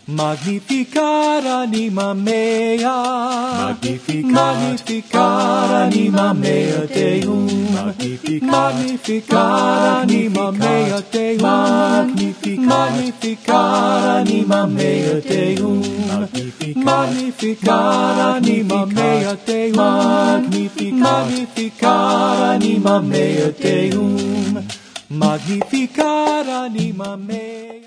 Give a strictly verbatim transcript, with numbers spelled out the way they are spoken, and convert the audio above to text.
Magnificat anima mea, magnificat anima mea Deum, magnificat anima mea Deum, magnificat anima mea Deum, magnificat anima mea Deum, magnificat anima mea Deum, magnificat anima mea.